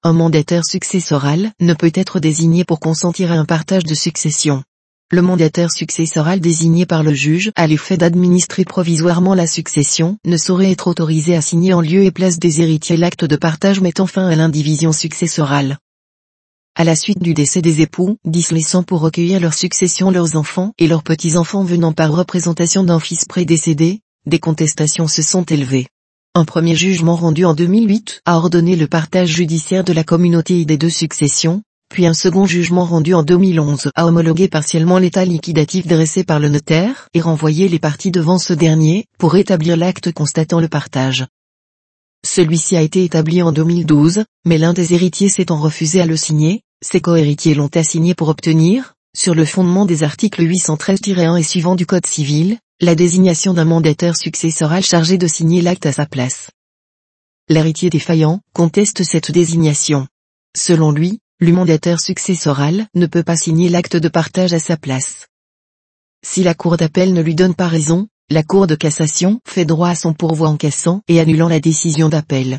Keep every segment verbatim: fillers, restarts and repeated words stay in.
Un mandataire successoral ne peut être désigné pour consentir à un partage de succession. Le mandataire successoral désigné par le juge à l'effet d'administrer provisoirement la succession ne saurait être autorisé à signer en lieu et place des héritiers l'acte de partage mettant fin à l'indivision successorale. À la suite du décès des époux, laissant pour recueillir leur succession leurs enfants et leurs petits-enfants venant par représentation d'un fils prédécédé, des contestations se sont élevées. Un premier jugement rendu en deux mille huit a ordonné le partage judiciaire de la communauté et des deux successions, puis un second jugement rendu en deux mille onze a homologué partiellement l'état liquidatif dressé par le notaire et renvoyé les parties devant ce dernier pour établir l'acte constatant le partage. Celui-ci a été établi en deux mille douze, mais l'un des héritiers s'étant refusé à le signer, ses cohéritiers l'ont assigné pour obtenir, sur le fondement des articles huit cent treize tiret un et suivants du Code civil, la désignation d'un mandataire successoral chargé de signer l'acte à sa place. L'héritier défaillant conteste cette désignation. Selon lui, le mandataire successoral ne peut pas signer l'acte de partage à sa place. Si la cour d'appel ne lui donne pas raison, la cour de cassation fait droit à son pourvoi en cassant et annulant la décision d'appel.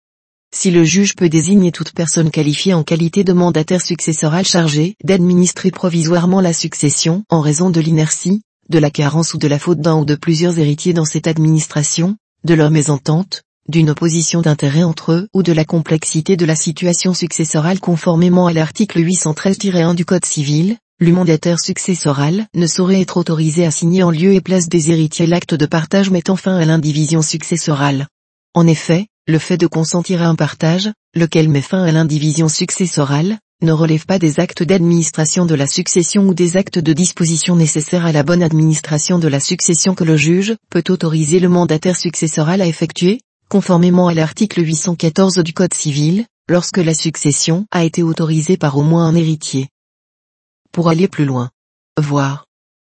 Si le juge peut désigner toute personne qualifiée en qualité de mandataire successoral chargé d'administrer provisoirement la succession en raison de l'inertie, de la carence ou de la faute d'un ou de plusieurs héritiers dans cette administration, de leur mésentente, d'une opposition d'intérêt entre eux ou de la complexité de la situation successorale conformément à l'article huit cent treize tiret un du Code civil, le mandataire successoral ne saurait être autorisé à signer en lieu et place des héritiers l'acte de partage mettant fin à l'indivision successorale. En effet, le fait de consentir à un partage, lequel met fin à l'indivision successorale, ne relève pas des actes d'administration de la succession ou des actes de disposition nécessaires à la bonne administration de la succession que le juge peut autoriser le mandataire successoral à effectuer, conformément à l'article huit cent quatorze du Code civil, lorsque la succession a été autorisée par au moins un héritier. Pour aller plus loin. Voir